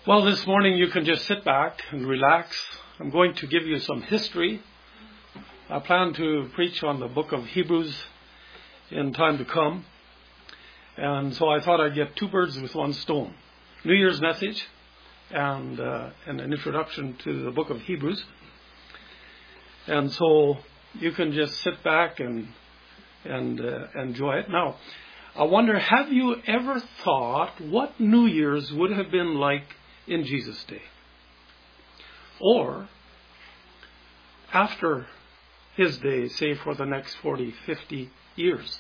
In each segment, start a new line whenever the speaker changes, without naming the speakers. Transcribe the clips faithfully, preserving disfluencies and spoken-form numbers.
Well, this morning you can just sit back and relax. I'm going to give you some history. I plan to preach on the book of Hebrews in time to come. And so I thought I'd get two birds with one stone. New Year's message and, uh, and an introduction to the book of Hebrews. And so you can just sit back and, and uh, enjoy it. Now, I wonder, have you ever thought what New Year's would have been like in Jesus' day? Or after his day, say for the next forty, fifty years?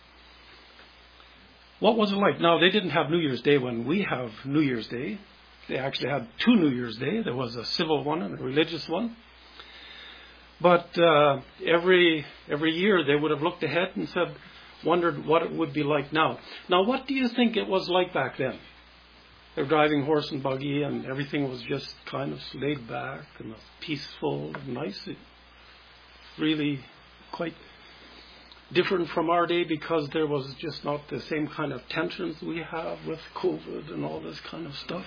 What was it like? Now, they didn't have New Year's Day when we have New Year's Day. They actually had two New Year's Day. There was a civil one and a religious one. But uh, every every year they would have looked ahead and said, wondered what it would be like now. Now, what do you think it was like back then? They're driving horse and buggy and everything was just kind of laid back and peaceful and nice. It really quite different from our day because there was just not the same kind of tensions we have with COVID and all this kind of stuff.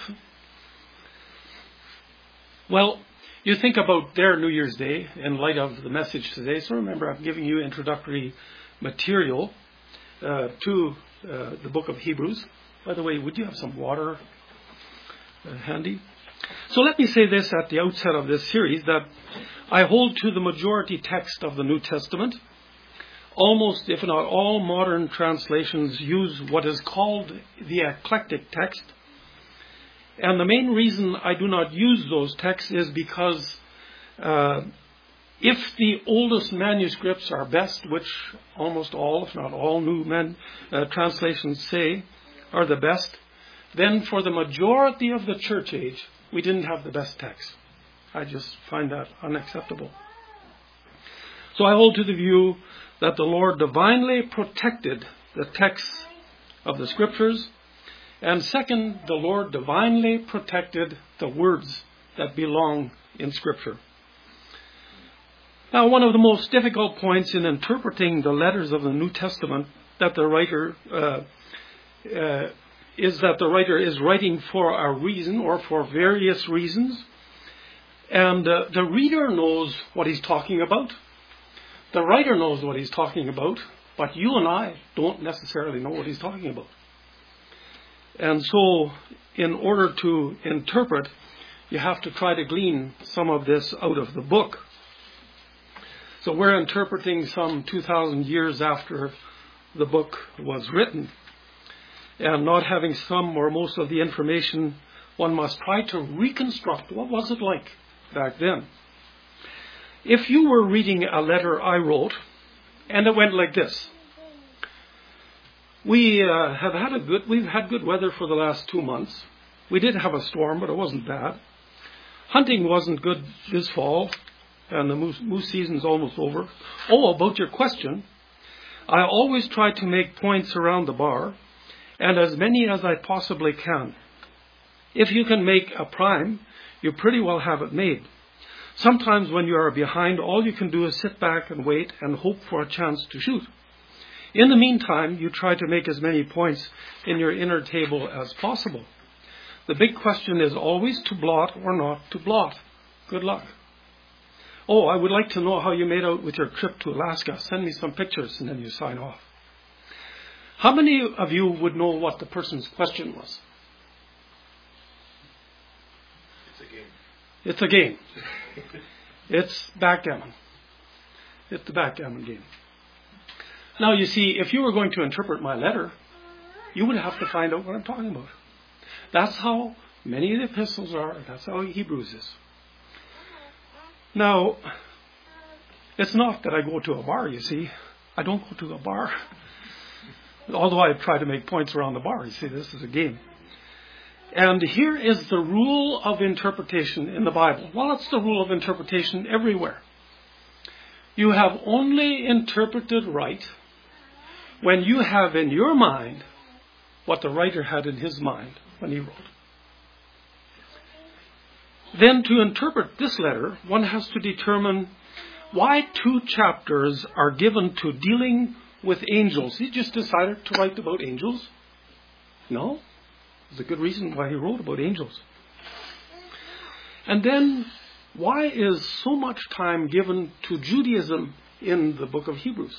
Well, you think about their New Year's Day in light of the message today. So remember, I'm giving you introductory material uh, to uh, the book of Hebrews. By the way, would you have some water uh, handy? So let me say this at the outset of this series, that I hold to the majority text of the New Testament. Almost, if not all, modern translations use what is called the eclectic text. And the main reason I do not use those texts is because uh, if the oldest manuscripts are best, which almost all, if not all, new man, uh, translations say are the best, then for the majority of the church age, we didn't have the best text. I just find that unacceptable. So I hold to the view that the Lord divinely protected the texts of the Scriptures, and second, the Lord divinely protected the words that belong in Scripture. Now, one of the most difficult points in interpreting the letters of the New Testament that the writer uh, uh, is that the writer is writing for a reason or for various reasons, and uh, the reader knows what he's talking about. The writer knows what he's talking about, but you and I don't necessarily know what he's talking about. And so, in order to interpret, you have to try to glean some of this out of the book. So we're interpreting some two thousand years after the book was written. And not having some or most of the information, one must try to reconstruct what was it like back then. If you were reading a letter I wrote, and it went like this. We uh, have had a good, we've had good weather for the last two months. We did have a storm, but it wasn't bad. Hunting wasn't good this fall, and the moose, moose season's almost over. Oh, about your question, I always try to make points around the bar, and as many as I possibly can. If you can make a prime, you pretty well have it made. Sometimes when you are behind, all you can do is sit back and wait and hope for a chance to shoot. In the meantime, you try to make as many points in your inner table as possible. The big question is always to blot or not to blot. Good luck. Oh, I would like to know how you made out with your trip to Alaska. Send me some pictures, and then you sign off. How many of you would know what the person's question was?
It's a game.
It's a game. It's backgammon. It's the backgammon game. Now, you see, if you were going to interpret my letter, you would have to find out what I'm talking about. That's how many of the epistles are. That's how Hebrews is. Now, it's not that I go to a bar, you see. I don't go to a bar. Although I try to make points around the bar. You see, this is a game. And here is the rule of interpretation in the Bible. Well, it's the rule of interpretation everywhere. You have only interpreted right when you have in your mind what the writer had in his mind when he wrote. Then to interpret this letter, one has to determine why two chapters are given to dealing with angels. He just decided to write about angels? No. There's a good reason why he wrote about angels. And then, why is so much time given to Judaism in the book of Hebrews?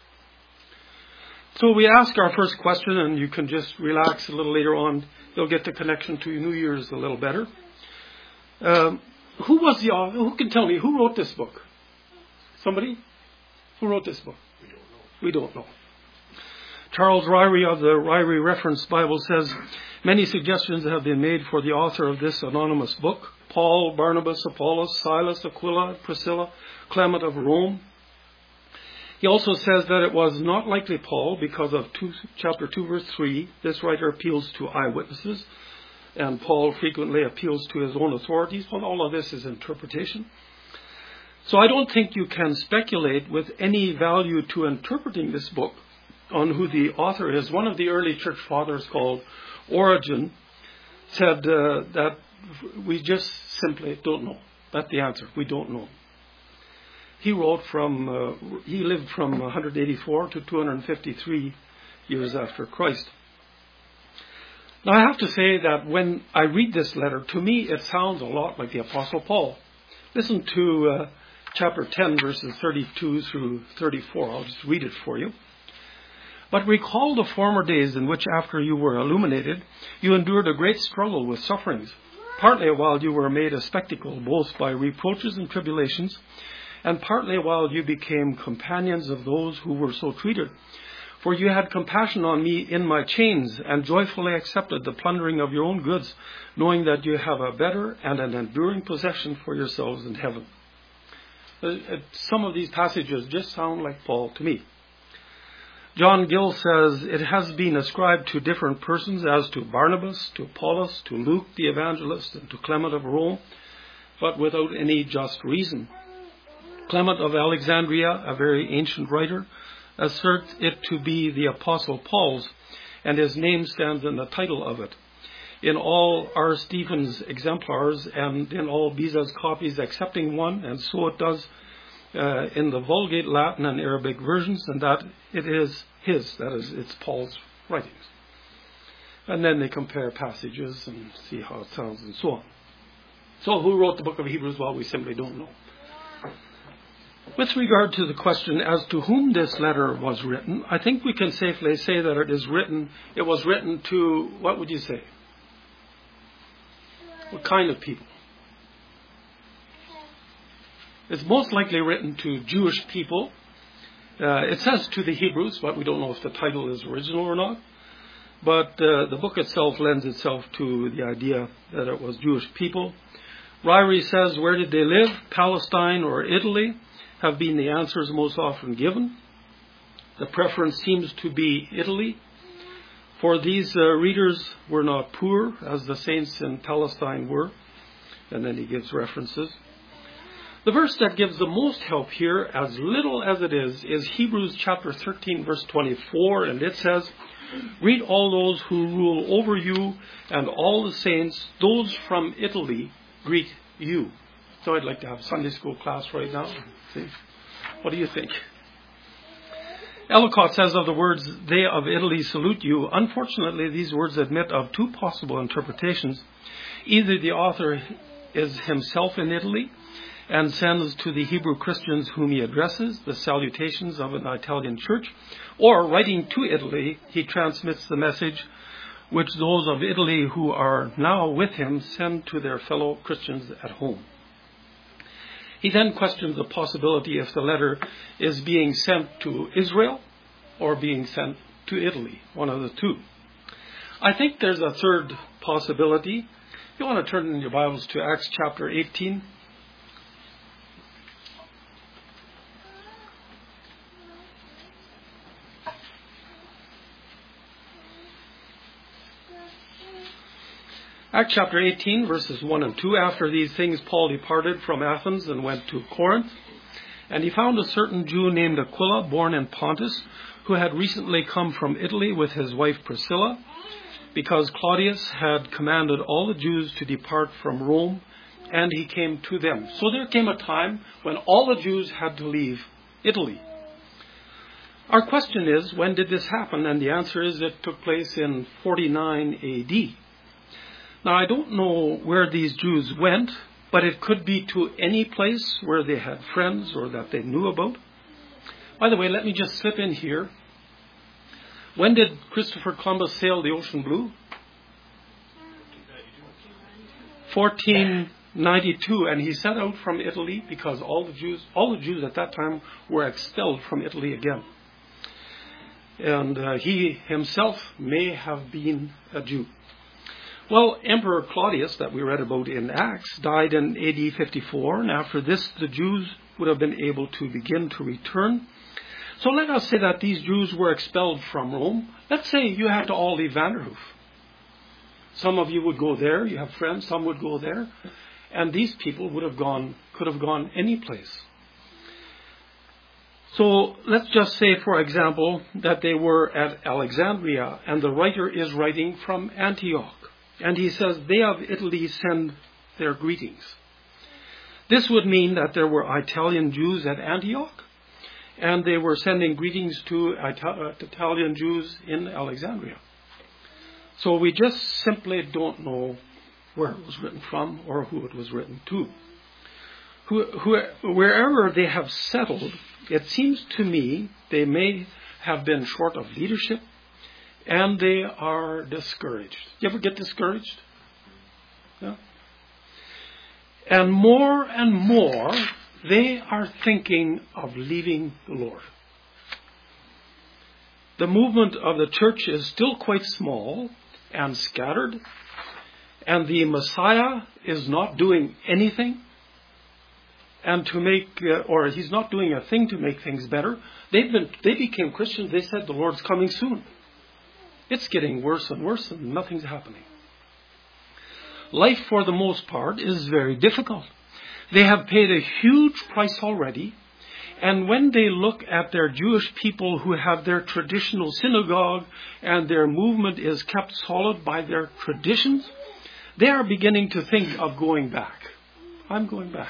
So we ask our first question, and you can just relax a little later on. You'll get the connection to New Year's a little better. Um, who was the author? Who can tell me who wrote this book? Somebody? Who wrote this book?
We don't know.
We don't know. Charles Ryrie of the Ryrie Reference Bible says, many suggestions have been made for the author of this anonymous book. Paul, Barnabas, Apollos, Silas, Aquila, Priscilla, Clement of Rome. He also says that it was not likely Paul because of two, chapter two, verse three. This writer appeals to eyewitnesses, and Paul frequently appeals to his own authorities. But all of this is interpretation. So I don't think you can speculate with any value to interpreting this book on who the author is. One of the early church fathers, called Origen, said uh, that we just simply don't know. That's the answer. We don't know. He wrote from, uh, he lived from one hundred eighty-four to two hundred fifty-three years after Christ. Now I have to say that when I read this letter, to me it sounds a lot like the Apostle Paul. Listen to uh, chapter ten, verses thirty-two through thirty-four. I'll just read it for you. But recall the former days in which, after you were illuminated, you endured a great struggle with sufferings, partly while you were made a spectacle, both by reproaches and tribulations, and partly while you became companions of those who were so treated. For you had compassion on me in my chains, and joyfully accepted the plundering of your own goods, knowing that you have a better and an enduring possession for yourselves in heaven. Some of these passages just sound like Paul to me. John Gill says, it has been ascribed to different persons, as to Barnabas, to Apollos, to Luke the evangelist, and to Clement of Rome, but without any just reason. Clement of Alexandria, a very ancient writer, asserts it to be the Apostle Paul's, and his name stands in the title of it. In all R. Stephen's exemplars and in all Beza's copies excepting one, and so it does uh, in the Vulgate Latin and Arabic versions, and that it is his, that is, it's Paul's writings. And then they compare passages and see how it sounds and so on. So who wrote the book of Hebrews? Well, we simply don't know. With regard to the question as to whom this letter was written, I think we can safely say that it is written, it was written to, what would you say? What kind of people? It's most likely written to Jewish people. Uh, it says to the Hebrews, but we don't know if the title is original or not. But uh, the book itself lends itself to the idea that it was Jewish people. Ryrie says, where did they live? Palestine or Italy have been the answers most often given. The preference seems to be Italy. For these uh, readers were not poor, as the saints in Palestine were. And then he gives references. The verse that gives the most help here, as little as it is, is Hebrews chapter thirteen, verse twenty-four. And it says, read all those who rule over you and all the saints, those from Italy, greet you. So I'd like to have Sunday school class right now. See? What do you think? Ellicott says of the words, they of Italy salute you. Unfortunately, these words admit of two possible interpretations. Either the author is himself in Italy and sends to the Hebrew Christians whom he addresses the salutations of an Italian church, or writing to Italy, he transmits the message which those of Italy who are now with him send to their fellow Christians at home. He then questions the possibility if the letter is being sent to Israel or being sent to Italy, one of the two. I think there's a third possibility. If you want to turn in your Bibles to Acts chapter eighteen. Acts chapter eighteen, verses one and two. After these things, Paul departed from Athens and went to Corinth. And he found a certain Jew named Aquila, born in Pontus, who had recently come from Italy with his wife Priscilla, because Claudius had commanded all the Jews to depart from Rome, and he came to them. So there came a time when all the Jews had to leave Italy. Our question is, when did this happen? And the answer is it took place in forty-nine A D. Now, I don't know where these Jews went, but it could be to any place where they had friends or that they knew about. By the way, let me just slip in here. When did Christopher Columbus sail the ocean blue? fourteen ninety-two, and he set out from Italy because all the Jews, all the Jews at that time were expelled from Italy again. And uh, he himself may have been a Jew. Well, Emperor Claudius, that we read about in Acts, died in A D fifty-four, and after this the Jews would have been able to begin to return. So let us say that these Jews were expelled from Rome. Let's say you had to all leave Vanderhoof. Some of you would go there, you have friends, some would go there, and these people would have gone, could have gone any place. So let's just say, for example, that they were at Alexandria, and the writer is writing from Antioch. And he says, they of Italy send their greetings. This would mean that there were Italian Jews at Antioch, and they were sending greetings to Italian Jews in Alexandria. So we just simply don't know where it was written from or who it was written to. Who, who, wherever they have settled, it seems to me they may have been short of leadership, and they are discouraged. You ever get discouraged? Yeah. And more and more, they are thinking of leaving the Lord. The movement of the church is still quite small and scattered, and the Messiah is not doing anything, and to make, uh, or he's not doing a thing to make things better. They've been, they became Christians. They said the Lord's coming soon. It's getting worse and worse, and nothing's happening. Life, for the most part, is very difficult. They have paid a huge price already. And when they look at their Jewish people who have their traditional synagogue and their movement is kept solid by their traditions, they are beginning to think of going back. I'm going back.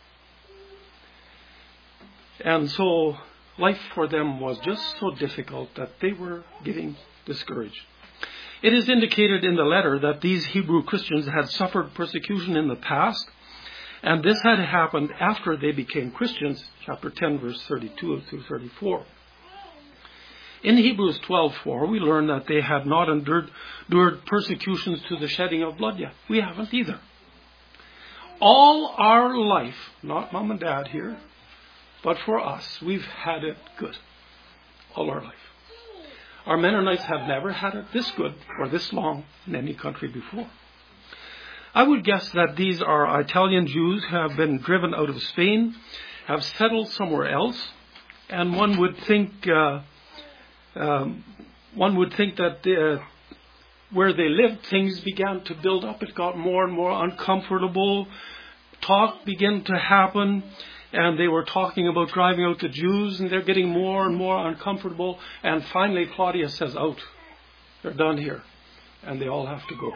And so life for them was just so difficult that they were getting discouraged. It is indicated in the letter that these Hebrew Christians had suffered persecution in the past, and this had happened after they became Christians, chapter ten, verse thirty-two through thirty-four. In Hebrews twelve four, we learn that they had not endured, endured persecutions to the shedding of blood yet. We haven't either. All our life, not mom and dad here, but for us, we've had it good. All our life. Our Mennonites have never had it this good or this long in any country before. I would guess that these are Italian Jews who have been driven out of Spain, have settled somewhere else, and one would think uh, um, one would think that uh, where they lived, things began to build up. It got more and more uncomfortable. Talk began to happen, and they were talking about driving out the Jews, and they're getting more and more uncomfortable. And finally, Claudius says, "Out! They're done here," and they all have to go.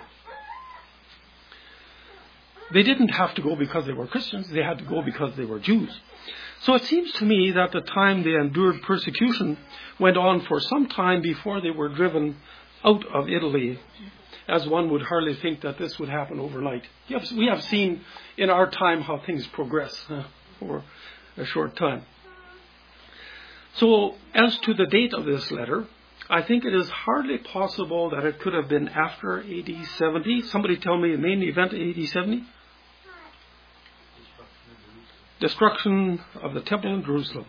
They didn't have to go because they were Christians. They had to go because they were Jews. So it seems to me that the time they endured persecution went on for some time before they were driven out of Italy, as one would hardly think that this would happen overnight. Yes, we have seen in our time how things progress uh, over a short time. So as to the date of this letter, I think it is hardly possible that it could have been after A D seventy. Somebody tell me the main event of A D seventy? Destruction of the temple in Jerusalem.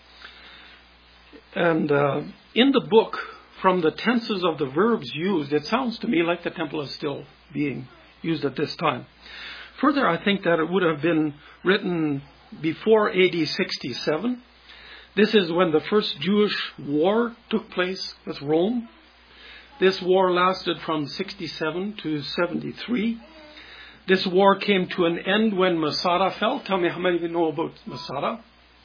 And uh, in the book, from the tenses of the verbs used, it sounds to me like the temple is still being used at this time. Further, I think that it would have been written before A D sixty-seven. This is when the first Jewish war took place with Rome. This war lasted from sixty-seven to seventy-three. This war came to an end when Masada fell. Tell me how many of you know about Masada?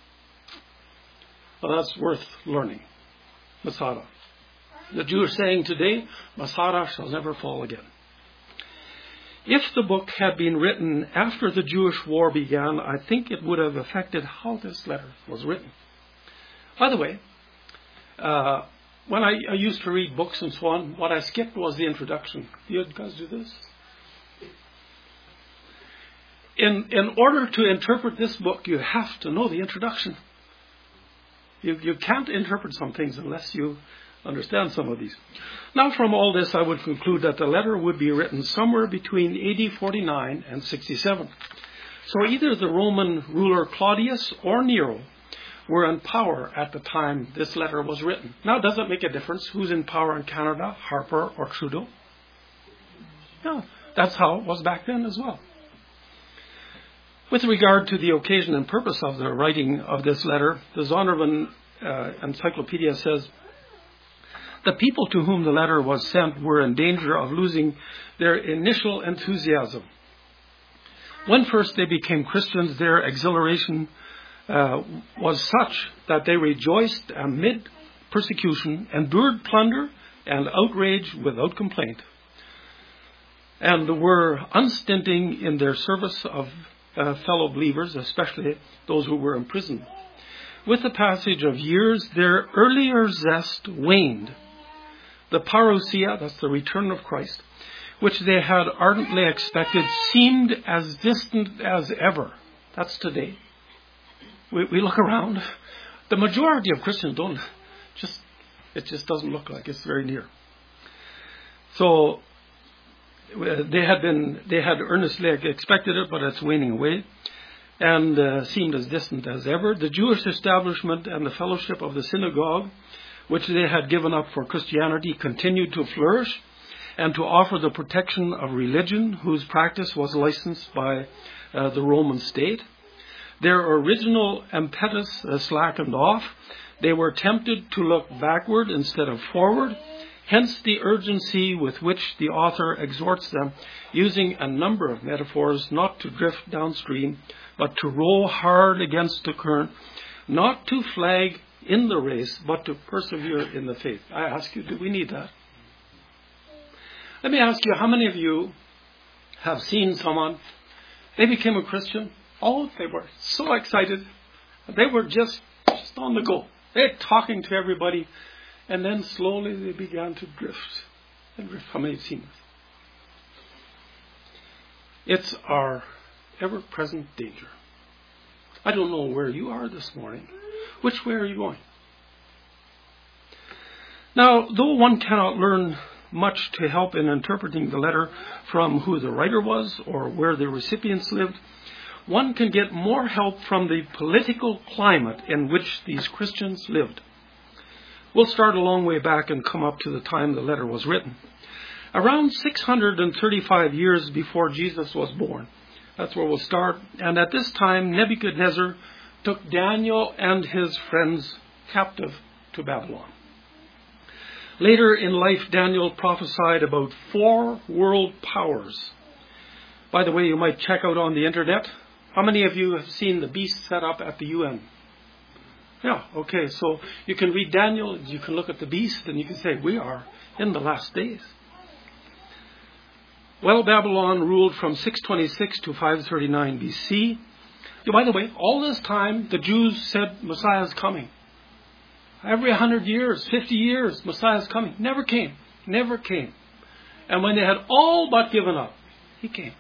Well, that's worth learning. Masada. The Jewish saying today, Masada shall never fall again. If the book had been written after the Jewish war began, I think it would have affected how this letter was written. By the way, uh, when I, I used to read books and so on, what I skipped was the introduction. You guys do this? in, in order to interpret this book, you have to know the introduction. You, you can't interpret some things unless you understand some of these. Now, from all this, I would conclude that the letter would be written somewhere between A D forty-nine and sixty-seven. So either the Roman ruler Claudius or Nero were in power at the time this letter was written. Now, does it make a difference who's in power in Canada, Harper or Trudeau? No, that's how it was back then as well. With regard to the occasion and purpose of the writing of this letter, the Zondervan uh, Encyclopedia says, the people to whom the letter was sent were in danger of losing their initial enthusiasm. When first they became Christians, their exhilaration uh, was such that they rejoiced amid persecution, endured plunder and outrage without complaint, and were unstinting in their service of uh, fellow believers, especially those who were imprisoned. With the passage of years, their earlier zest waned. The parousia, that's the return of Christ, which they had ardently expected, seemed as distant as ever. That's today. We, we look around. The majority of Christians don't. Just it just doesn't look like it's very near. So they had been, they had earnestly expected it, but it's waning away, and uh, seemed as distant as ever. The Jewish establishment and the fellowship of the synagogue, which they had given up for Christianity, continued to flourish and to offer the protection of religion, whose practice was licensed by uh, the Roman state. Their original impetus uh, slackened off. They were tempted to look backward instead of forward. Hence the urgency with which the author exhorts them, using a number of metaphors, not to drift downstream, but to row hard against the current, not to flag in the race, but to persevere in the faith. I ask you, do we need that? Let me ask you, how many of you have seen someone, they became a Christian, oh, they were so excited, they were just, just on the go. They're talking to everybody, and then slowly they began to drift. And drift. How many have seen this? It's our ever-present danger. I don't know where you are this morning. Which way are you going? Now, though one cannot learn much to help in interpreting the letter from who the writer was or where the recipients lived, one can get more help from the political climate in which these Christians lived. We'll start a long way back and come up to the time the letter was written. Around six hundred thirty-five years before Jesus was born. That's where we'll start. And at this time, Nebuchadnezzar took Daniel and his friends captive to Babylon. Later in life, Daniel prophesied about four world powers. By the way, you might check out on the internet. How many of you have seen the beast set up at the U N? Yeah, okay, so you can read Daniel, you can look at the beast, and you can say, we are in the last days. Well, Babylon ruled from six twenty-six to five thirty-nine B C. By the way, all this time, the Jews said Messiah is coming. Every one hundred years, fifty years, Messiah is coming. Never came. Never came. And when they had all but given up, he came.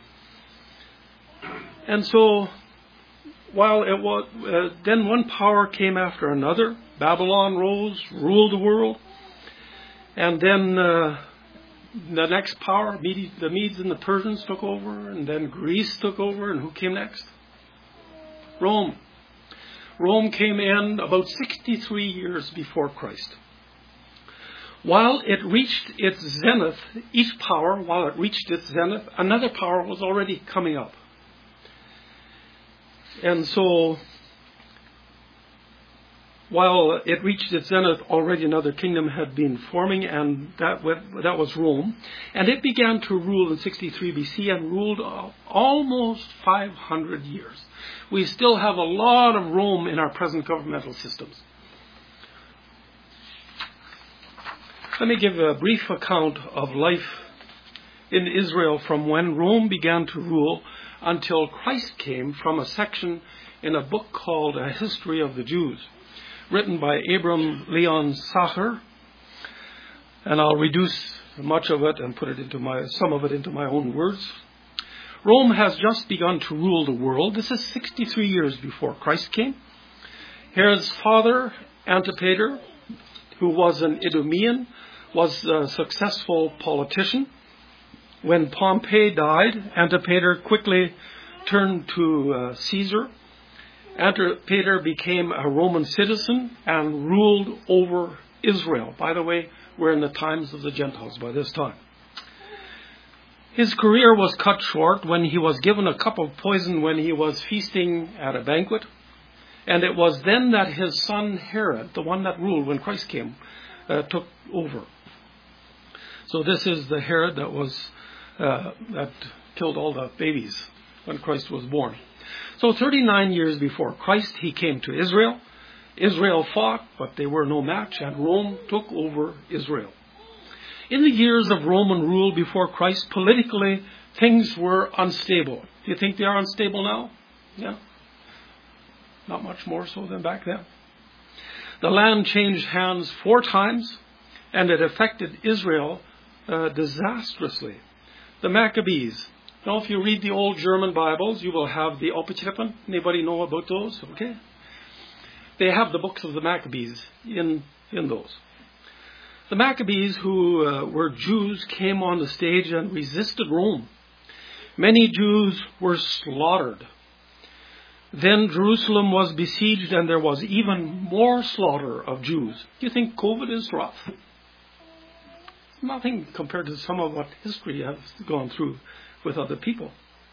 And so, while it was, uh, then one power came after another. Babylon rose, ruled the world. And then uh, the next power, the Medes and the Persians took over. And then Greece took over. And who came next? Rome. Rome came in about sixty-three years before Christ. While it reached its zenith, each power, while it reached its zenith, another power was already coming up. And so, while it reached its zenith, already another kingdom had been forming, and that that was Rome. And it began to rule in sixty-three B C and ruled almost five hundred years. We still have a lot of Rome in our present governmental systems. Let me give a brief account of life in Israel from when Rome began to rule until Christ came, from a section in a book called A History of the Jews, written by Abram Leon Sacher. And I'll reduce much of it and put it into my, some of it into my own words. Rome has just begun to rule the world. This is sixty-three years before Christ came. Herod's father, Antipater, who was an Idumean, was a successful politician. When Pompey died, Antipater quickly turned to uh, Caesar. Antipater became a Roman citizen and ruled over Israel. By the way, we're in the times of the Gentiles by this time. His career was cut short when he was given a cup of poison when he was feasting at a banquet. And it was then that his son Herod, the one that ruled when Christ came, uh, took over. So this is the Herod that was uh, that killed all the babies when Christ was born. So thirty-nine years before Christ, he came to Israel. Israel fought, but they were no match, and Rome took over Israel. In the years of Roman rule before Christ, politically, things were unstable. Do you think they are unstable now? Yeah. Not much more so than back then. The land changed hands four times, and it affected Israel uh, disastrously. The Maccabees. Now, if you read the old German Bibles, you will have the Opetippen. Anybody know about those? Okay. They have the books of the Maccabees in, in those. The Maccabees, who uh, were Jews, came on the stage and resisted Rome. Many Jews were slaughtered. Then Jerusalem was besieged, and there was even more slaughter of Jews. Do you think COVID is rough? Nothing compared to some of what history has gone through with other people.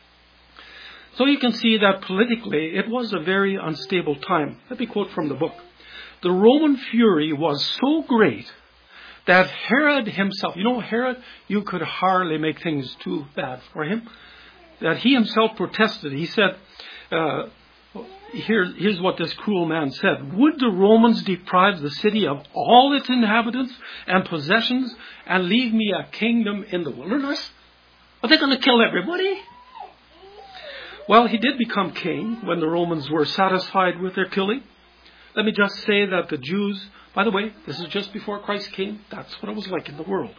So you can see that politically it was a very unstable time. Let me quote from the book. The Roman fury was so great that Herod himself, you know Herod, you could hardly make things too bad for him, that he himself protested. He said, uh, here, here's what this cruel man said. Would the Romans deprive the city of all its inhabitants and possessions and leave me a kingdom in the wilderness? Are they going to kill everybody? Well, he did become king when the Romans were satisfied with their killing. Let me just say that the Jews, by the way, this is just before Christ came. That's what it was like in the world.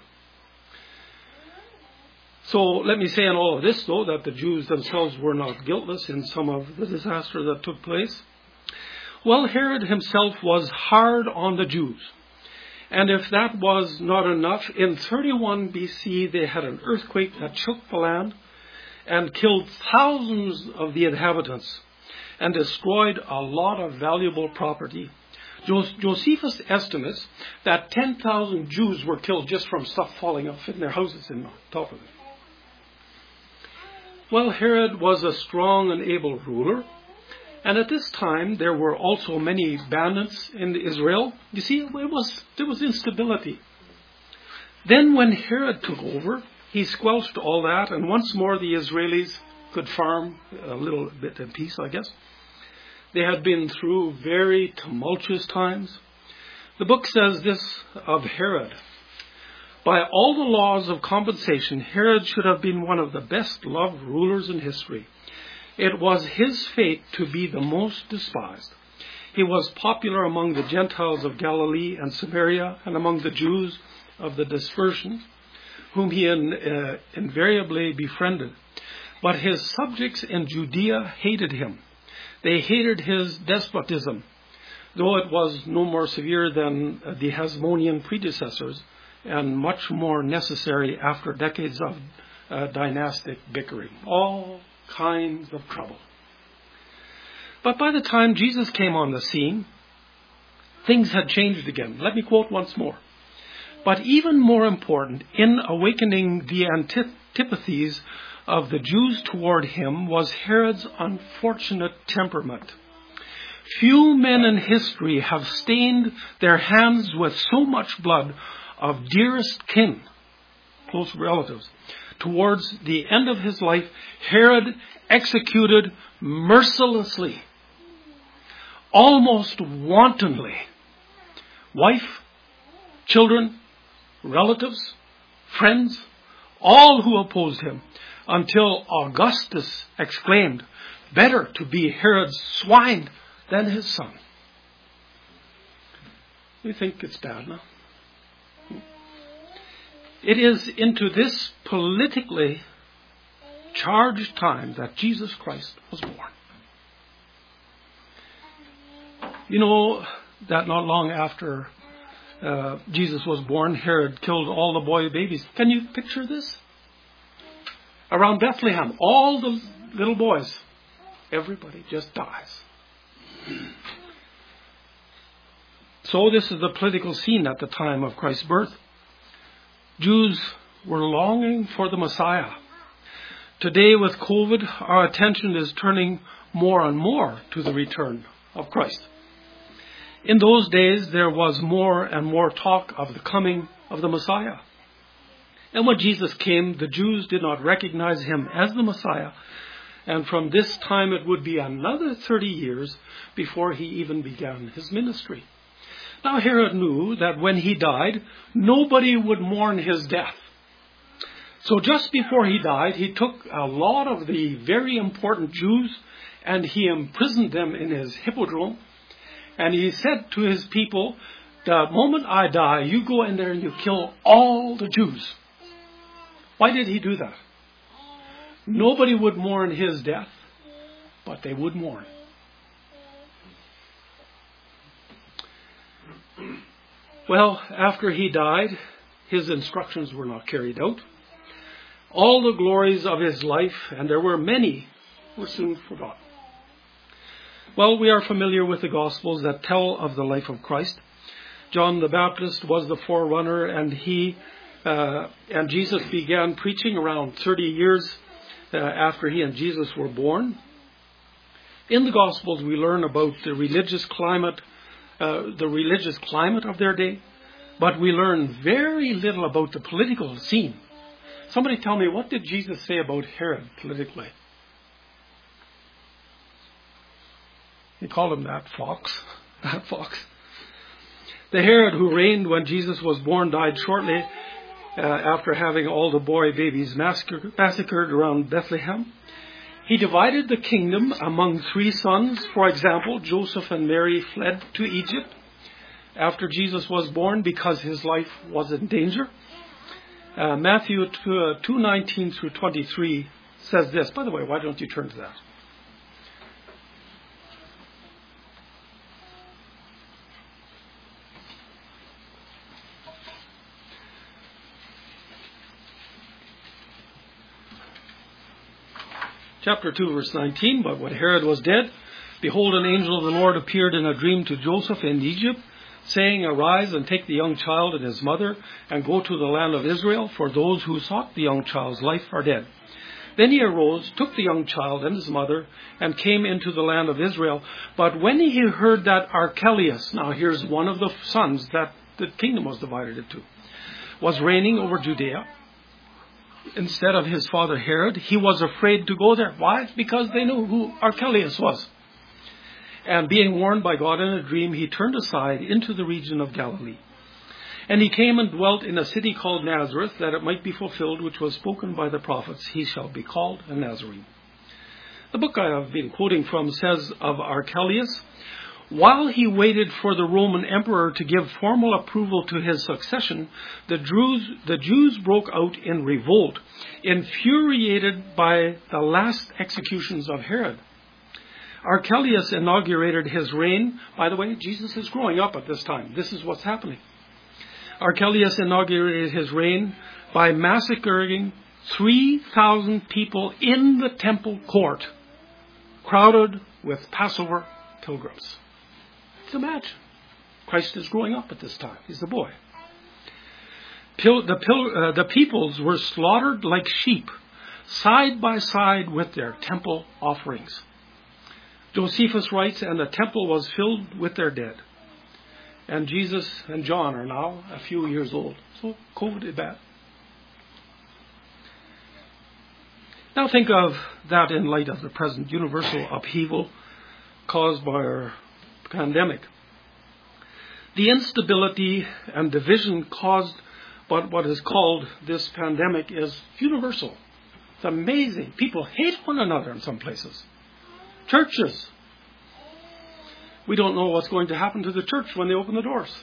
So let me say in all of this, though, that the Jews themselves were not guiltless in some of the disaster that took place. Well, Herod himself was hard on the Jews. And if that was not enough, in thirty-one B C they had an earthquake that shook the land and killed thousands of the inhabitants and destroyed a lot of valuable property. Josephus estimates that ten thousand Jews were killed just from stuff falling off in their houses in on top of it. Well, Herod was a strong and able ruler. And at this time, there were also many bandits in Israel. You see, it was, there was instability. Then when Herod took over, he squelched all that, and once more the Israelis could farm a little bit in peace, I guess. They had been through very tumultuous times. The book says this of Herod. By all the laws of compensation, Herod should have been one of the best loved rulers in history. It was his fate to be the most despised. He was popular among the Gentiles of Galilee and Samaria and among the Jews of the dispersion, whom he in, uh, invariably befriended. But his subjects in Judea hated him. They hated his despotism, though it was no more severe than the Hasmonean predecessors and much more necessary after decades of uh, dynastic bickering. All kinds of trouble. But by the time Jesus came on the scene, things had changed again. Let me quote once more. But even more important, in awakening the antipathies of the Jews toward him was Herod's unfortunate temperament. Few men in history have stained their hands with so much blood of dearest kin, close relatives. Towards the end of his life, Herod executed mercilessly, almost wantonly, wife, children, relatives, friends, all who opposed him, until Augustus exclaimed, better to be Herod's swine than his son. You think it's bad now? It is into this politically charged time that Jesus Christ was born. You know that not long after uh, Jesus was born, Herod killed all the boy babies. Can you picture this? Around Bethlehem, all the little boys, everybody just dies. So this is the political scene at the time of Christ's birth. Jews were longing for the Messiah. Today with COVID, our attention is turning more and more to the return of Christ. In those days, there was more and more talk of the coming of the Messiah. And when Jesus came, the Jews did not recognize him as the Messiah. And from this time, it would be another thirty years before he even began his ministry. Now, Herod knew that when he died, nobody would mourn his death. So just before he died, he took a lot of the very important Jews and he imprisoned them in his hippodrome. And he said to his people, the moment I die, you go in there and you kill all the Jews. Why did he do that? Nobody would mourn his death, but they would mourn. Well, after he died, his instructions were not carried out. All the glories of his life, and there were many, were soon forgotten. Well, we are familiar with the Gospels that tell of the life of Christ. John the Baptist was the forerunner, and he uh, and Jesus began preaching around thirty years uh, after he and Jesus were born. In the Gospels, we learn about the religious climate, uh, the religious climate of their day, but we learn very little about the political scene. Somebody tell me, what did Jesus say about Herod politically? He called him that fox. That fox. The Herod who reigned when Jesus was born died shortly uh, after having all the boy babies massacred, massacred around Bethlehem. He divided the kingdom among three sons. For example, Joseph and Mary fled to Egypt after Jesus was born because his life was in danger. Uh, Matthew two nineteen through twenty-three says this. By the way, why don't you turn to that? Chapter two, verse nineteen, but when Herod was dead, behold, an angel of the Lord appeared in a dream to Joseph in Egypt, saying, Arise and take the young child and his mother, and go to the land of Israel, for those who sought the young child's life are dead. Then he arose, took the young child and his mother, and came into the land of Israel. But when he heard that Archelaus, now here's one of the sons that the kingdom was divided into, was reigning over Judea, instead of his father Herod, he was afraid to go there. Why? Because they knew who Archelaus was. And being warned by God in a dream, he turned aside into the region of Galilee. And he came and dwelt in a city called Nazareth, that it might be fulfilled, which was spoken by the prophets, he shall be called a Nazarene. The book I have been quoting from says of Archelaus, while he waited for the Roman emperor to give formal approval to his succession, the Jews, the Jews broke out in revolt, infuriated by the last executions of Herod. Archelaus inaugurated his reign. By the way, Jesus is growing up at this time. This is what's happening. Archelaus inaugurated his reign by massacring three thousand people in the temple court, crowded with Passover pilgrims. Imagine. Christ is growing up at this time. He's a boy. Pil- the, pil- uh, the peoples were slaughtered like sheep, side by side with their temple offerings. Josephus writes, and the temple was filled with their dead. And Jesus and John are now a few years old. So COVID is bad. Now think of that in light of the present universal upheaval caused by our pandemic. The instability and division caused by what is called this pandemic is universal. It's amazing. People hate one another in some places. Churches. We don't know what's going to happen to the church when they open the doors.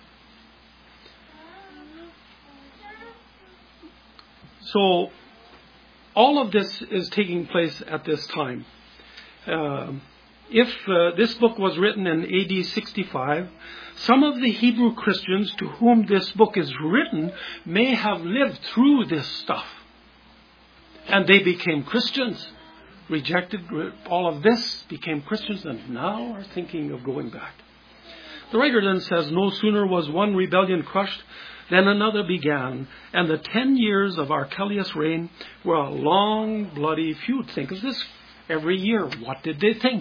So, all of this is taking place at this time. Um, if uh, this book was written in A D sixty-five, some of the Hebrew Christians to whom this book is written may have lived through this stuff. And they became Christians, rejected all of this, became Christians, and now are thinking of going back. The writer then says, no sooner was one rebellion crushed than another began, and the ten years of Archelaus' reign were a long, bloody feud. Think of this every year. What did they think?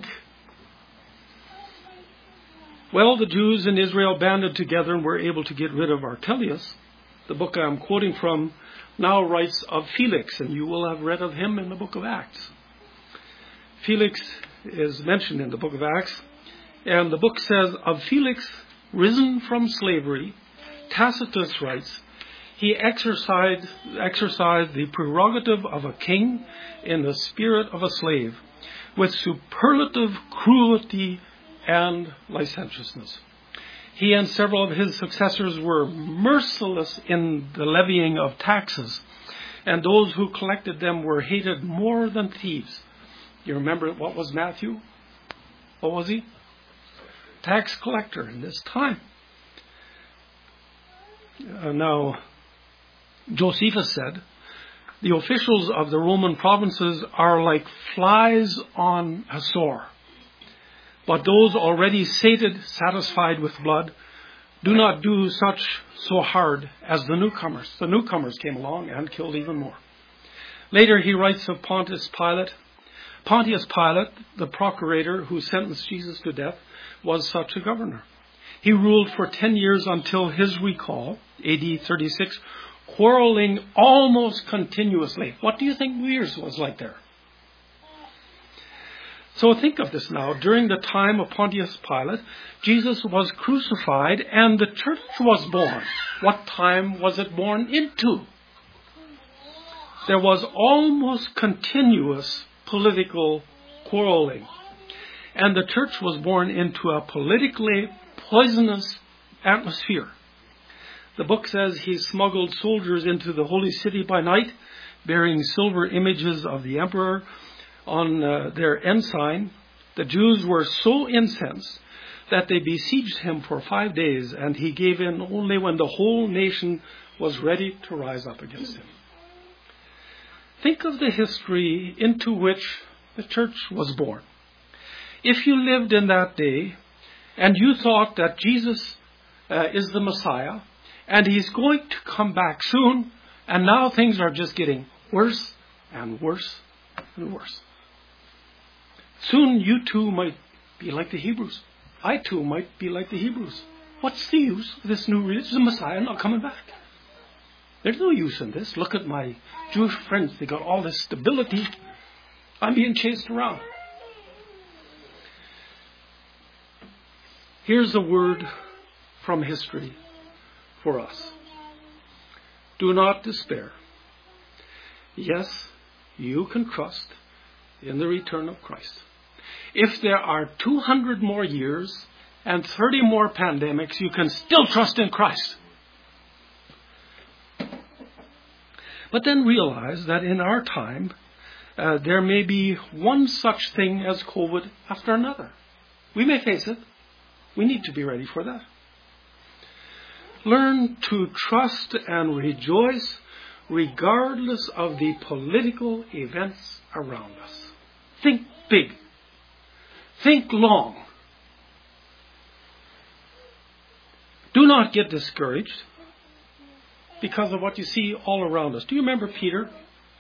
Well, the Jews in Israel banded together and were able to get rid of Archelaus. The book I'm quoting from now writes of Felix, and you will have read of him in the book of Acts. Felix is mentioned in the book of Acts, and the book says, of Felix, risen from slavery, Tacitus writes, he exercised, exercised the prerogative of a king in the spirit of a slave, with superlative cruelty and licentiousness. He and several of his successors were merciless in the levying of taxes, and those who collected them were hated more than thieves. You remember what was Matthew? What was he? Tax collector in this time. Uh, now, Josephus said, the officials of the Roman provinces are like flies on a sore. But those already sated, satisfied with blood, do not do such so hard as the newcomers. The newcomers came along and killed even more. Later he writes of Pontius Pilate. Pontius Pilate, the procurator who sentenced Jesus to death, was such a governor. He ruled for ten years until his recall, A D thirty-six, quarreling almost continuously. What do you think New Year's was like there? So think of this now. During the time of Pontius Pilate, Jesus was crucified and the church was born. What time was it born into? There was almost continuous political quarreling. And the church was born into a politically poisonous atmosphere. The book says he smuggled soldiers into the holy city by night, bearing silver images of the emperor on uh, their ensign. The Jews were so incensed that they besieged him for five days, and he gave in only when the whole nation was ready to rise up against him. Think of the history into which the church was born. If you lived in that day and you thought that Jesus uh, is the Messiah and he's going to come back soon, and now things are just getting worse and worse and worse. Soon you too might be like the Hebrews. I too might be like the Hebrews. What's the use of this new religion? The Messiah not coming back. There's no use in this. Look at my Jewish friends. They got all this stability. I'm being chased around. Here's a word from history for us. Do not despair. Yes, you can trust in the return of Christ. If there are two hundred more years and thirty more pandemics, you can still trust in Christ. But then realize that in our time, uh, there may be one such thing as COVID after another. We may face it. We need to be ready for that. Learn to trust and rejoice regardless of the political events around us. Think big. Think long. Do not get discouraged because of what you see all around us. Do you remember Peter?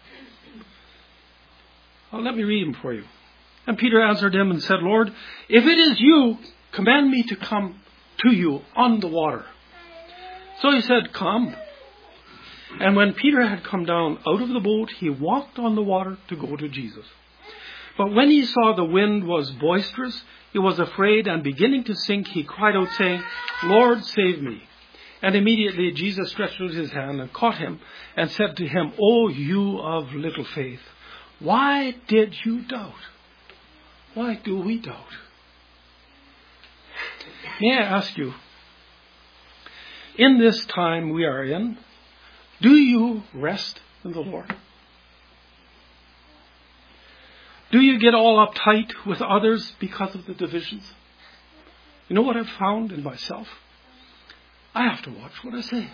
Well, let me read him for you. And Peter answered him and said, Lord, if it is you, command me to come to you on the water. So he said, come. And when Peter had come down out of the boat, he walked on the water to go to Jesus. But when he saw the wind was boisterous, he was afraid, and beginning to sink, he cried out, saying, Lord, save me. And immediately Jesus stretched out his hand and caught him and said to him, O you of little faith, why did you doubt? Why do we doubt? May I ask you, in this time we are in, do you rest in the Lord? Do you get all uptight with others because of the divisions? You know what I've found in myself? I have to watch what I say.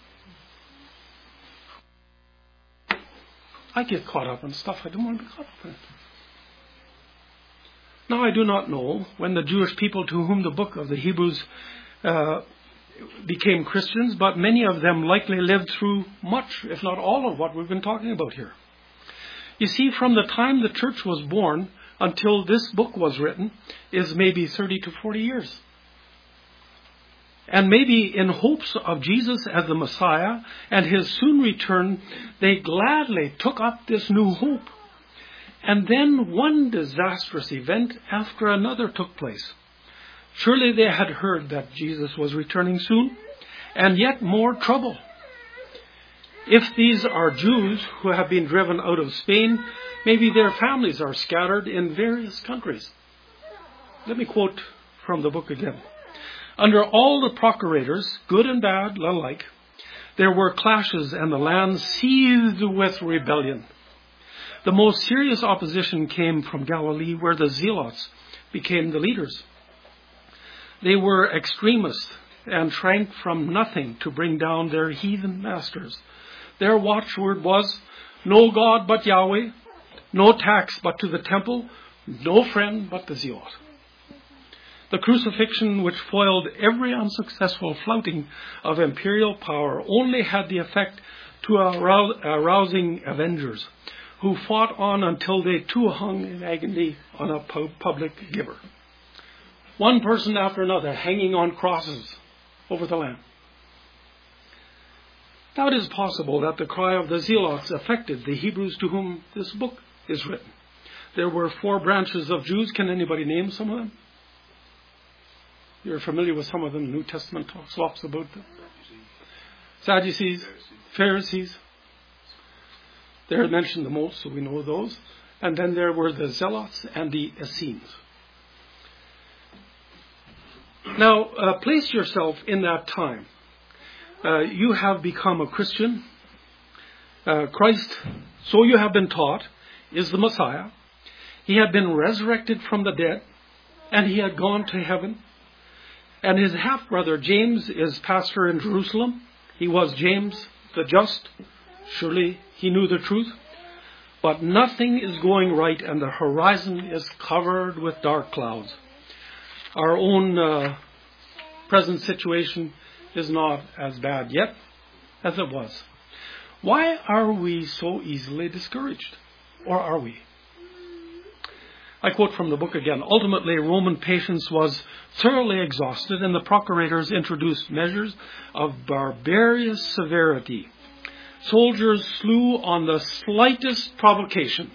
I get caught up in stuff I don't want to be caught up in. Now, I do not know when the Jewish people to whom the book of the Hebrews uh, became Christians, but many of them likely lived through much, if not all, of what we've been talking about here. You see, from the time the church was born until this book was written is maybe thirty to forty years. And maybe in hopes of Jesus as the Messiah and his soon return, they gladly took up this new hope. And then one disastrous event after another took place. Surely they had heard that Jesus was returning soon, and yet more trouble. If these are Jews who have been driven out of Spain, maybe their families are scattered in various countries. Let me quote from the book again. Under all the procurators, good and bad alike, there were clashes and the land seethed with rebellion. The most serious opposition came from Galilee, where the Zealots became the leaders. They were extremists and shrank from nothing to bring down their heathen masters. Their watchword was, no God but Yahweh, no tax but to the temple, no friend but the Zealot. The crucifixion, which foiled every unsuccessful flouting of imperial power, only had the effect to arouse, arousing avengers, who fought on until they too hung in agony on a public giver. One person after another hanging on crosses over the land. Now it is possible that the cry of the Zealots affected the Hebrews to whom this book is written. There were four branches of Jews. Can anybody name some of them? You're familiar with some of them. The New Testament talks lots about them. Sadducees, Pharisees. They're mentioned the most, so we know those. And then there were the Zealots and the Essenes. Now, uh, place yourself in that time. Uh, you have become a Christian. Uh, Christ, so you have been taught, is the Messiah. He had been resurrected from the dead, and he had gone to heaven. And his half-brother James is pastor in Jerusalem. He was James the Just. Surely he knew the truth. But nothing is going right, and the horizon is covered with dark clouds. Our own uh, present situation is not as bad yet as it was. Why are we so easily discouraged? Or are we? I quote from the book again. Ultimately, Roman patience was thoroughly exhausted, and the procurators introduced measures of barbarous severity. Soldiers slew on the slightest provocation.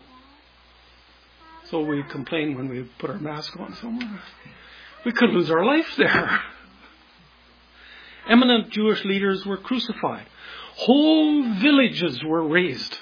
So we complain when we put our mask on somewhere. We could lose our life there. Eminent Jewish leaders were crucified. Whole villages were razed.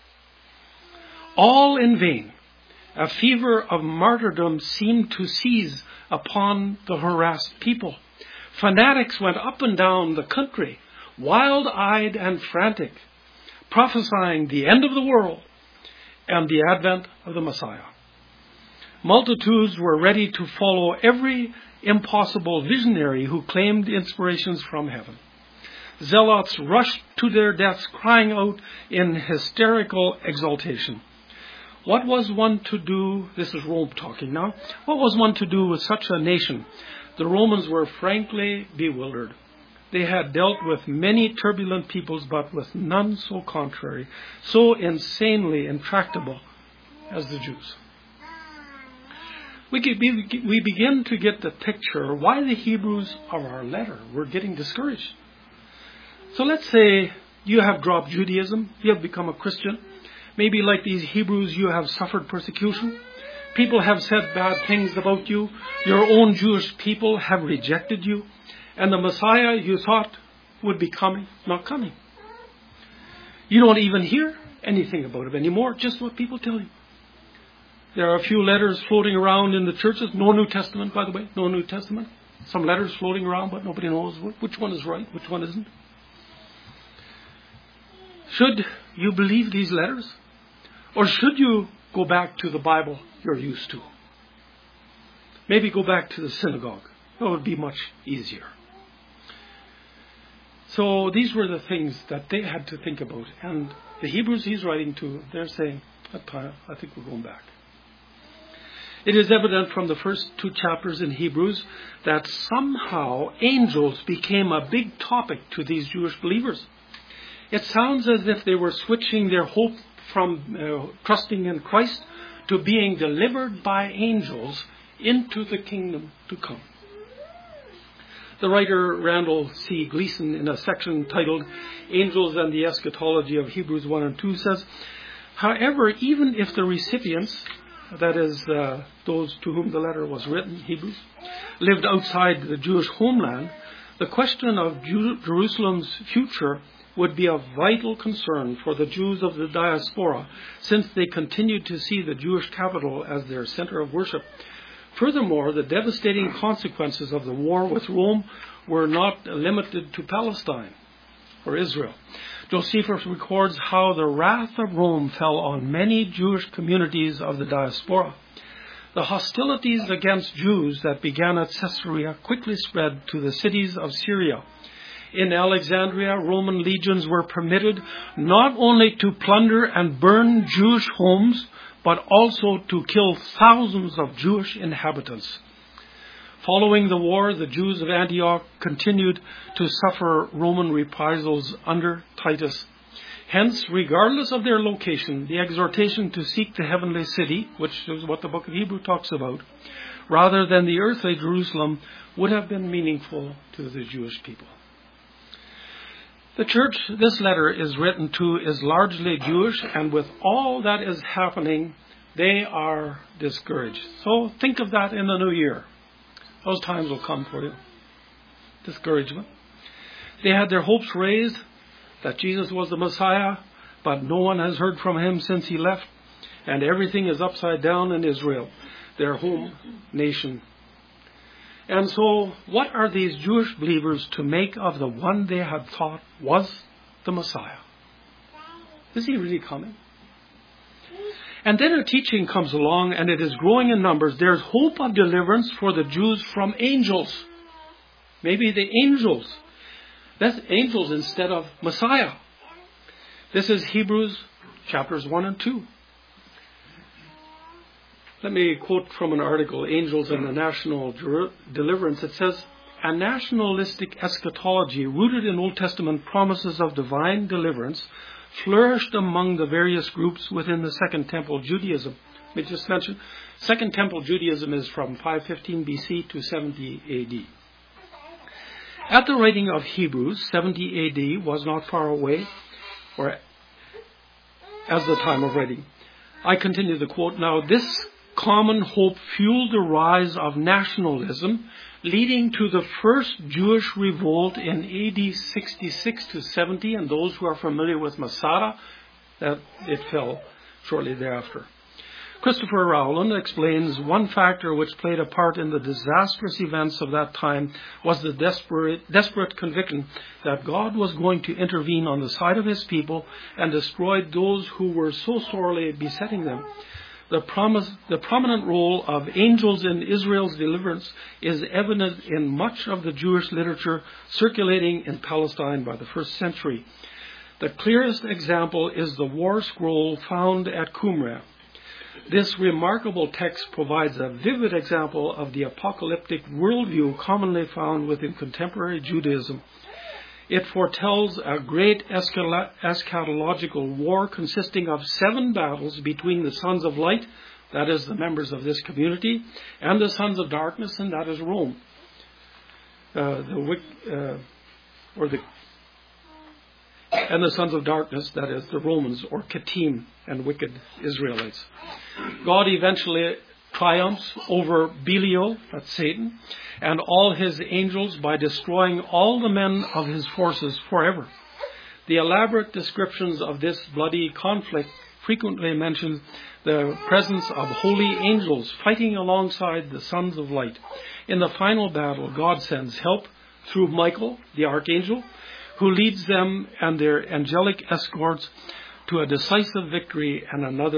All in vain. A fever of martyrdom seemed to seize upon the harassed people. Fanatics went up and down the country, wild-eyed and frantic, prophesying the end of the world and the advent of the Messiah. Multitudes were ready to follow every impossible visionary who claimed inspirations from heaven. Zealots rushed to their deaths, crying out in hysterical exultation. What was one to do, this is Rome talking now, what was one to do with such a nation? The Romans were frankly bewildered. They had dealt with many turbulent peoples, but with none so contrary, so insanely intractable as the Jews. We, be, we begin to get the picture why the Hebrews of our letter were getting discouraged. So let's say you have dropped Judaism, you have become a Christian. Maybe like these Hebrews, you have suffered persecution. People have said bad things about you. Your own Jewish people have rejected you. And the Messiah you thought would be coming, not coming. You don't even hear anything about him anymore, just what people tell you. There are a few letters floating around in the churches. No New Testament, by the way. No New Testament. Some letters floating around, but nobody knows which one is right, which one isn't. Should you believe these letters? Or should you go back to the Bible you're used to. Maybe go back to the synagogue. That would be much easier. So these were the things that they had to think about. And the Hebrews he's writing to, they're saying, I think we're going back. It is evident from the first two chapters in Hebrews that somehow angels became a big topic to these Jewish believers. It sounds as if they were switching their hope from uh, trusting in Christ to being delivered by angels into the kingdom to come. The writer Randall C. Gleason, in a section titled Angels and the Eschatology of Hebrews one and two, says, however, even if the recipients, that is, uh, those to whom the letter was written, Hebrews, lived outside the Jewish homeland, the question of Jew- Jerusalem's future would be a vital concern for the Jews of the diaspora, since they continued to see the Jewish capital as their center of worship. Furthermore, the devastating consequences of the war with Rome were not limited to Palestine or Israel. Josephus records how the wrath of Rome fell on many Jewish communities of the diaspora. The hostilities against Jews that began at Caesarea quickly spread to the cities of Syria. In Alexandria, Roman legions were permitted not only to plunder and burn Jewish homes, but also to kill thousands of Jewish inhabitants. Following the war, the Jews of Antioch continued to suffer Roman reprisals under Titus. Hence, regardless of their location, the exhortation to seek the heavenly city, which is what the book of Hebrews talks about, rather than the earthly Jerusalem, would have been meaningful to the Jewish people. The church this letter is written to is largely Jewish, and with all that is happening, they are discouraged. So think of that in the new year. Those times will come for you. Discouragement. They had their hopes raised that Jesus was the Messiah, but no one has heard from him since he left, and everything is upside down in Israel, their home nation. And so, what are these Jewish believers to make of the one they had thought was the Messiah? Is he really coming? And then a teaching comes along, and it is growing in numbers. There's hope of deliverance for the Jews from angels. Maybe the angels. That's angels instead of Messiah. This is Hebrews chapters one and two. Let me quote from an article, Angels and the National Deliverance. It says, a nationalistic eschatology rooted in Old Testament promises of divine deliverance flourished among the various groups within the Second Temple Judaism. Let me just mention, Second Temple Judaism is from five fifteen B C to seventy A D. At the writing of Hebrews, seventy A D was not far away, or as the time of writing. I continue the quote now. This common hope fueled the rise of nationalism, leading to the first Jewish revolt in A D sixty-six to seventy, and those who are familiar with Masada, that it fell shortly thereafter. Christopher Rowland explains one factor which played a part in the disastrous events of that time was the desperate, desperate conviction that God was going to intervene on the side of his people and destroy those who were so sorely besetting them. The, promise, the prominent role of angels in Israel's deliverance is evident in much of the Jewish literature circulating in Palestine by the first century. The clearest example is the war scroll found at Qumran. This remarkable text provides a vivid example of the apocalyptic worldview commonly found within contemporary Judaism. It foretells a great eschatological war consisting of seven battles between the sons of light, that is the members of this community, and the sons of darkness, and that is Rome. Uh, the uh, or the and the sons of darkness, that is the Romans, or Kittim, and wicked Israelites. God eventually triumphs over Belial, that's Satan, and all his angels by destroying all the men of his forces forever. The elaborate descriptions of this bloody conflict frequently mention the presence of holy angels fighting alongside the sons of light. In the final battle, God sends help through Michael, the archangel, who leads them and their angelic escorts to a decisive victory and another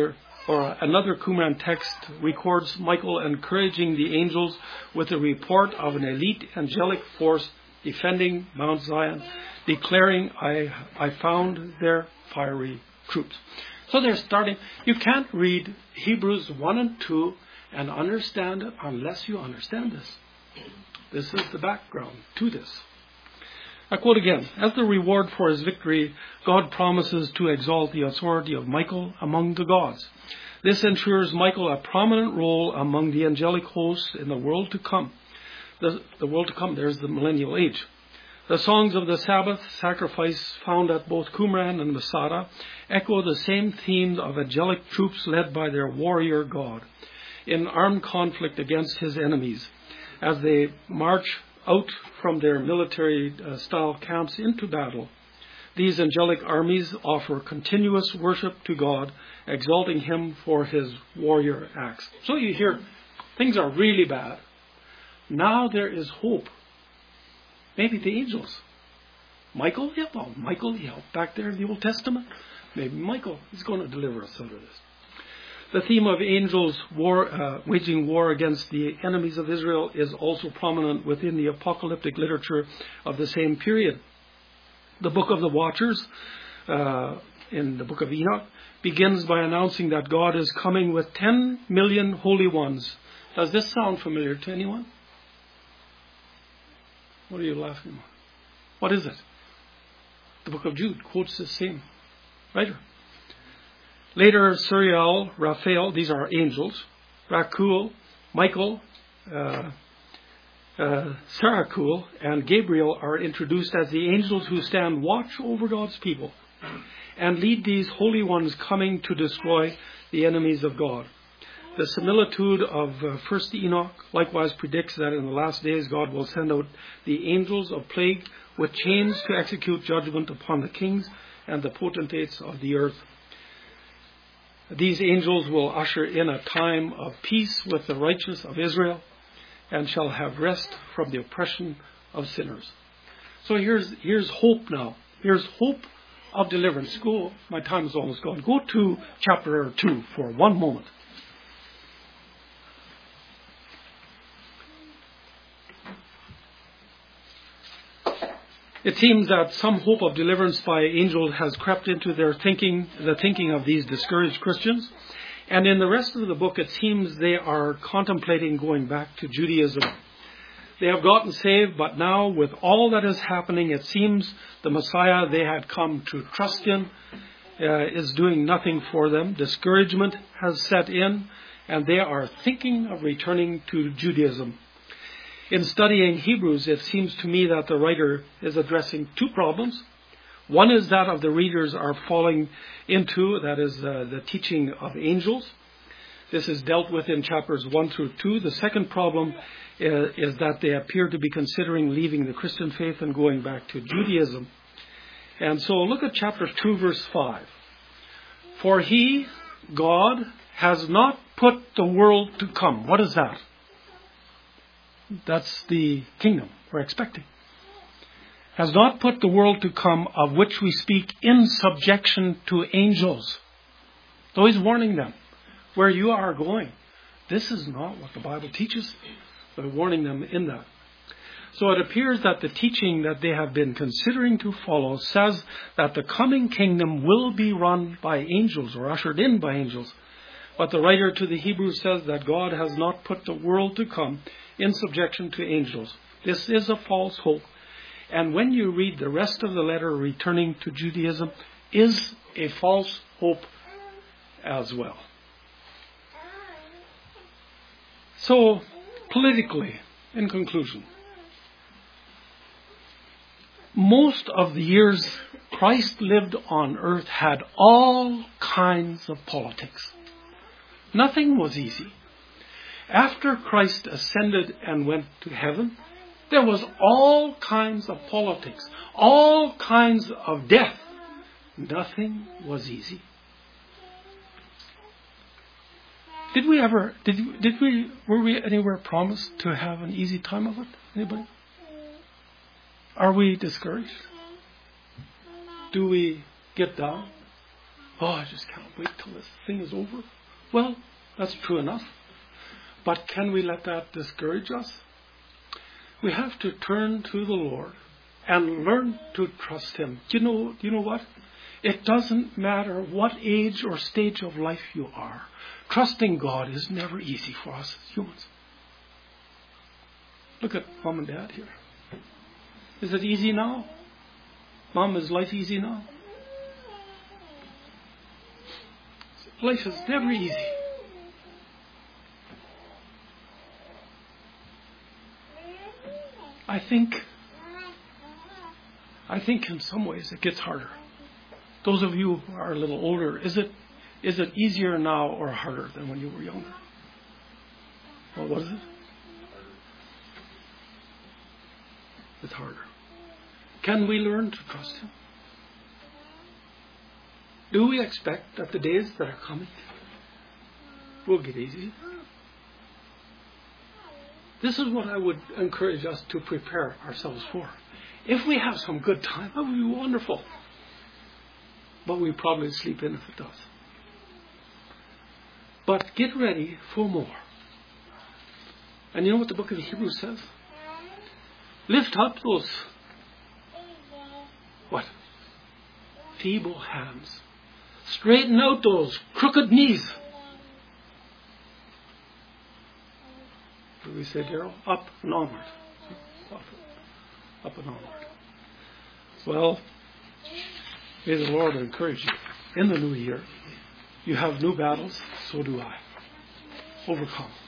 or another Qumran text records Michael encouraging the angels with a report of an elite angelic force defending Mount Zion, declaring, I, I found their fiery troops. So they're starting. You can't read Hebrews one and two and understand it unless you understand this. This is the background to this. I quote again, as the reward for his victory, God promises to exalt the authority of Michael among the gods. This ensures Michael a prominent role among the angelic hosts in the world to come. The, the world to come, there's the millennial age. The songs of the Sabbath sacrifice found at both Qumran and Masada echo the same themes of angelic troops led by their warrior God in armed conflict against his enemies as they march out from their military-style camps into battle. These angelic armies offer continuous worship to God, exalting him for his warrior acts. So you hear, things are really bad. Now there is hope. Maybe the angels. Michael? Yeah, well, Michael, yeah, back there in the Old Testament. Maybe Michael is going to deliver us out of this. The theme of angels war, uh, waging war against the enemies of Israel is also prominent within the apocalyptic literature of the same period. The Book of the Watchers, uh, in the Book of Enoch, begins by announcing that God is coming with ten million holy ones. Does this sound familiar to anyone? What are you laughing at? What is it? The Book of Jude quotes the same writer. Later, Suriel, Raphael, these are angels, Rakuel, Michael, uh, uh, Sarakuel, and Gabriel are introduced as the angels who stand watch over God's people and lead these holy ones coming to destroy the enemies of God. The similitude of uh, First Enoch likewise predicts that in the last days God will send out the angels of plague with chains to execute judgment upon the kings and the potentates of the earth. These angels will usher in a time of peace with the righteous of Israel and shall have rest from the oppression of sinners. So here's here's hope now. Here's hope of deliverance. Go, my time is almost gone. Go to chapter two for one moment. It seems that some hope of deliverance by angels has crept into their thinking, the thinking of these discouraged Christians. And in the rest of the book, it seems they are contemplating going back to Judaism. They have gotten saved, but now with all that is happening, it seems the Messiah they had come to trust in uh, is doing nothing for them. Discouragement has set in, and they are thinking of returning to Judaism. In studying Hebrews, it seems to me that the writer is addressing two problems. One is that of the readers are falling into, that is uh, the teaching of angels. This is dealt with in chapters one through two. The second problem is, is that they appear to be considering leaving the Christian faith and going back to Judaism. And so look at chapter two, verse five. For he, God, has not put the world to come. What is that? That's the kingdom we're expecting. Has not put the world to come, of which we speak, in subjection to angels. So he's warning them, where you are going, this is not what the Bible teaches, but warning them in that. So it appears that the teaching that they have been considering to follow says that the coming kingdom will be run by angels or ushered in by angels. But the writer to the Hebrews says that God has not put the world to come in subjection to angels. This is a false hope. And when you read the rest of the letter, returning to Judaism is a false hope as well. So, politically, in conclusion, most of the years Christ lived on earth had all kinds of politics. Nothing was easy. After Christ ascended and went to heaven, there was all kinds of politics, all kinds of death. Nothing was easy. Did we ever, did, did we, were we anywhere promised to have an easy time of it? Anybody? Are we discouraged? Do we get down? Oh, I just can't wait till this thing is over. Well, that's true enough. But can we let that discourage us? We have to turn to the Lord and learn to trust Him. You know, you know what? It doesn't matter what age or stage of life you are. Trusting God is never easy for us as humans. Look at Mom and Dad here. Is it easy now? Mom, is life easy now? Life is never easy. I think, I think in some ways it gets harder. Those of you who are a little older, is it is it easier now or harder than when you were younger? Well, what is it? It's harder. Can we learn to trust Him? Do we expect that the days that are coming will get easy? This is what I would encourage us to prepare ourselves for. If we have some good time, that would be wonderful. But we probably sleep in if it does. But get ready for more. And you know what the book of Hebrews says? Lift up those, what? Feeble hands. Straighten out those crooked knees. What do we say, Daryl? Up and onward. Up, up and onward. Well, may the Lord encourage you in the new year. You have new battles, so do I. Overcome.